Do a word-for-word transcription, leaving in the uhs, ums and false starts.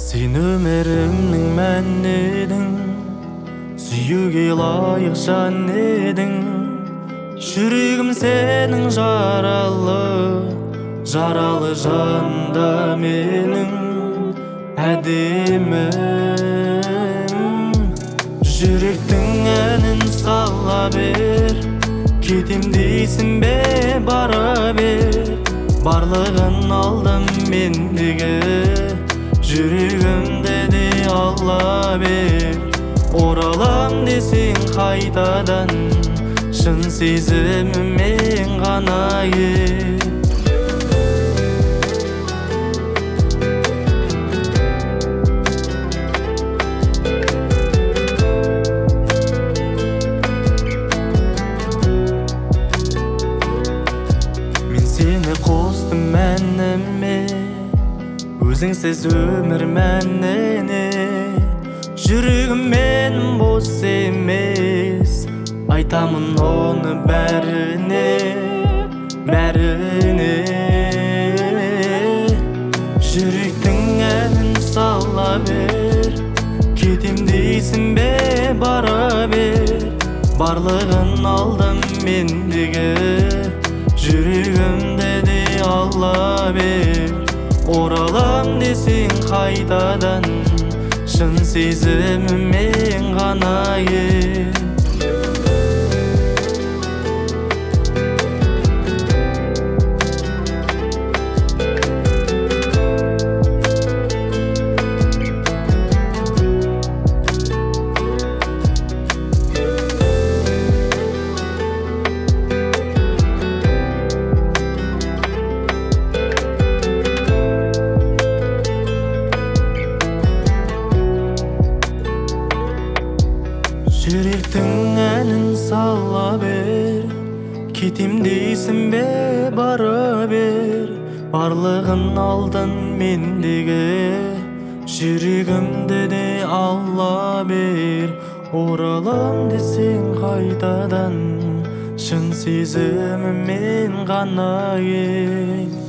Sen ömürümнің мән едің, сүюге лайық жан едің. Жүрегім сенің жаралы, жаралы жанда менің әдемім. Жүректің әнін сала бер, кетем дейсің бе бара бер. Барлығын алдым мендегі, жүрегімді де алла бер. Оралам десең қайтадан, шын сезімімен ғана кел. Мен сені қостым мәніме, өзіңсіз өмір мәніне. Жүрегім менің бос емес, айтамын оны бәріне, бәріне. Жүректің әнін сала бер, кетем дейсің бе бара бер. Барлығын алдым мендегі, жүрегімді де алла бер. Оралам десең қайтадан, шын сезімімен ғана кел. Жүректің әнін сала бер, кетем дейсің бе бара бер. Барлығын алдың мендегі, жүрегімді де алла бер. Оралам десең қайтадан, шын сезімімен ғана кел.